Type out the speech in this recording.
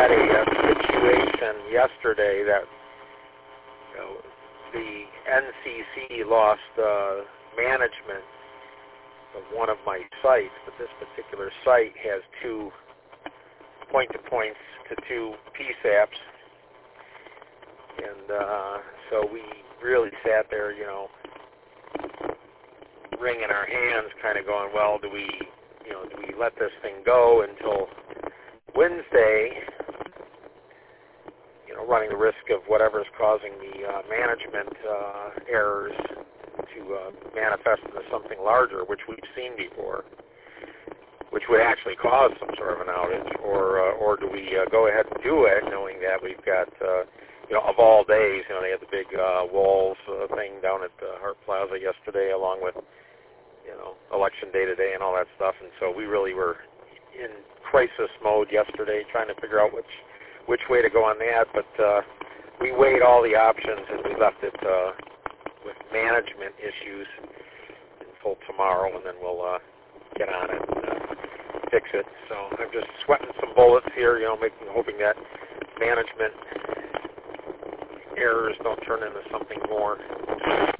had a situation yesterday that the NCC lost management of one of my sites, but this particular site has two point-to-points to two PSAPs, and so we really sat there, wringing our hands, kind of going, well, do we let this thing go until Wednesday, running the risk of whatever's causing the management errors to manifest into something larger, which we've seen before, which would actually cause some sort of an outage, or do we go ahead and do it, knowing that we've got, of all days, they had the big walls thing down at Hart Plaza yesterday, along with, election day today and all that stuff, and so we really were in crisis mode yesterday, trying to figure out which way to go on that, but we weighed all the options and we left it with management issues until tomorrow, and then we'll get on it and fix it. So I'm just sweating some bullets here, hoping that management errors don't turn into something more.